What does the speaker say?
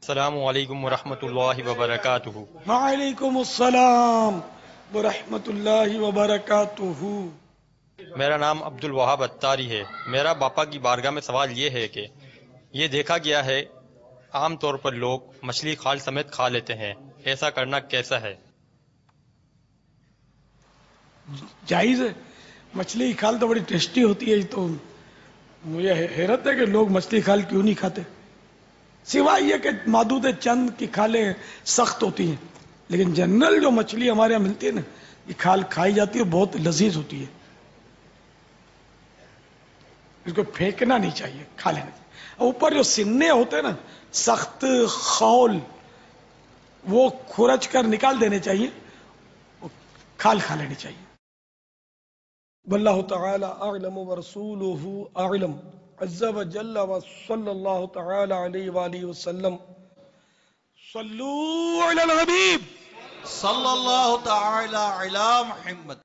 السلام علیکم ورحمۃ اللہ وبرکاتہ۔ وعلیکم السلام ورحمۃ اللہ وبرکاتہ۔ میرا نام عبد الوہاب اتاری ہے۔ میرا باپا کی بارگاہ میں سوال یہ ہے کہ یہ دیکھا گیا ہے عام طور پر لوگ مچھلی کھال سمیت کھا لیتے ہیں، ایسا کرنا کیسا ہے؟ جائز ہے، مچھلی کی کھال تو بڑی ٹیسٹی ہوتی ہے، تو مجھے حیرت ہے کہ لوگ مچھلی کھال کیوں نہیں کھاتے، سوائے یہ کہ معدود چند کی کھالیں سخت ہوتی ہیں، لیکن جنرل جو مچھلی ہمارے یہاں ملتی ہے نا، یہ کھال کھائی جاتی ہے، بہت لذیذ ہوتی ہے، اس کو پھینکنا نہیں چاہیے، کھا لینا چاہیے۔ اوپر جو سننے ہوتے ہیں نا سخت خول، وہ کھرچ کر نکال دینے چاہیے، کھال کھا لینی چاہیے۔ واللہ تعالی اعلم ورسولہ اعلم عز وجل وصلی اللہ تعالی علیہ وآلہ وسلم۔ صلو علی الحبیب صلی اللہ تعالی علی محمد۔